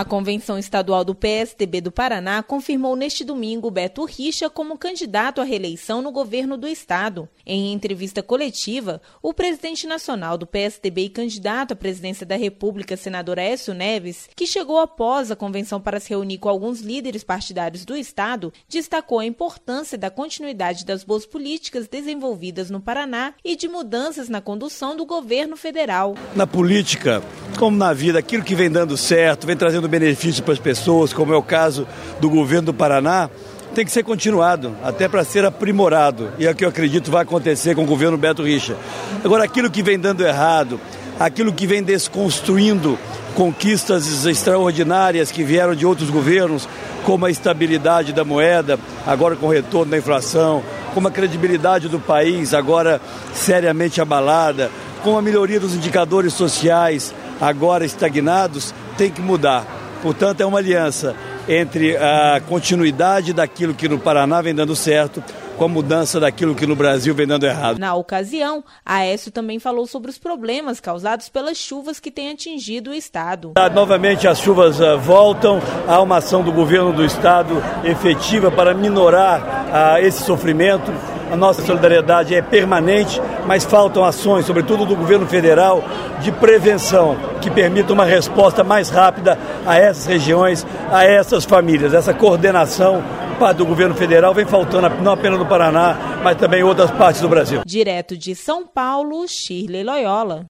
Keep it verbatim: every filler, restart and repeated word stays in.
A Convenção Estadual do P S D B do Paraná confirmou neste domingo Beto Richa como candidato à reeleição no governo do estado. Em entrevista coletiva, o presidente nacional do P S D B e candidato à presidência da República, senador Aécio Neves, que chegou após a convenção para se reunir com alguns líderes partidários do estado, destacou a importância da continuidade das boas políticas desenvolvidas no Paraná e de mudanças na condução do governo federal. Na política, como na vida, aquilo que vem dando certo, vem trazendo benefício para as pessoas, como é o caso do governo do Paraná, tem que ser continuado, até para ser aprimorado. E é o que eu acredito vai acontecer com o governo Beto Richa. Agora, aquilo que vem dando errado, aquilo que vem desconstruindo conquistas extraordinárias que vieram de outros governos, como a estabilidade da moeda, agora com o retorno da inflação, como a credibilidade do país, agora seriamente abalada, com a melhoria dos indicadores sociais, agora estagnados, tem que mudar. Portanto, é uma aliança entre a continuidade daquilo que no Paraná vem dando certo com a mudança daquilo que no Brasil vem dando errado. Na ocasião, Aécio também falou sobre os problemas causados pelas chuvas que têm atingido o estado. Novamente as chuvas uh, voltam, há uma ação do governo do estado efetiva para minorar uh, esse sofrimento. A nossa solidariedade é permanente, mas faltam ações, sobretudo do governo federal, de prevenção, que permitam uma resposta mais rápida a essas regiões, a essas famílias. Essa coordenação do governo federal vem faltando não apenas no Paraná, mas também em outras partes do Brasil. Direto de São Paulo, Shirley Loyola.